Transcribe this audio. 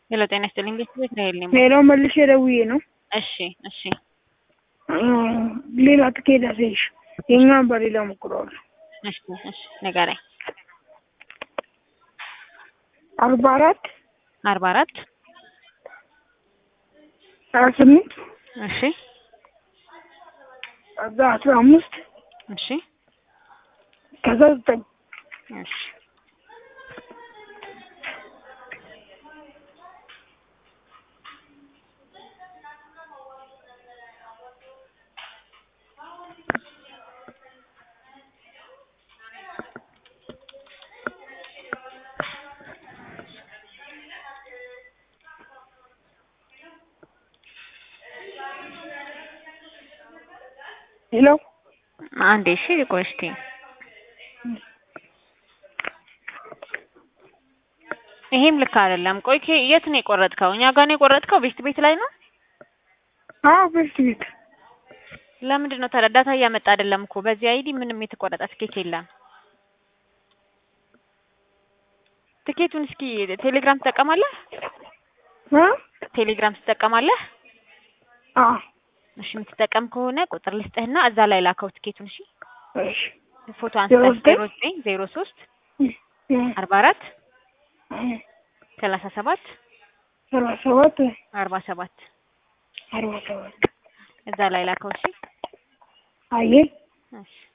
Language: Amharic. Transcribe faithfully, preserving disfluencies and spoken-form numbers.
ሄሎ ጤና ይስጥልኝ ቤት ነው ያለኝ ሄሎ መልሼ ደውዬ ነው። እሺ እሺ ሌላ ትኬት አሰይሽ የኛን በሌላ ሞክረዋል። እሺ እሺ ንገረኝ። አርባ አራት አርባ አራት ሀያ ስምንት እሺ ከዛ አስራ አምስት እሺ ከዛ ዘጠኝ እሺ ሄሎ አንዴ እሺ ቆይ እስኪ ይሄም ልክ አይደለም። ቆይ የት ነው የቆረጥከው? እኛ ጋር ነው የቆረጥከው? ቤት ቤት ላይ ነው? አዎ ቤት ቤት። ለምንድን ነው ታዲያ ዳታ እያመጣ አይደለም እኮ በዚህ አይዲ ምንም የተቆረጠ ትኬት የለም። ትኬቱን እስኪ ቴሌግራም ትጠቀማለህ? አ ቴሌግራም ትጠቀማለህ? አዎ እሺ የምትጠቀም ከሆነ ቁጥር ልስጥህና እዛ ላይ ላከው ትኬቱን። እሺ እሺ ፎቶ አንስተህ ዜሮ ዘጠኝ ዜሮ ሶስት አርባ አራት ሰላሳ ሰባት ሰላሳ ሰባት አርባ ሰባት አርባ ሰባት እዛ ላይ ላከው። እሺ አየህ እሺ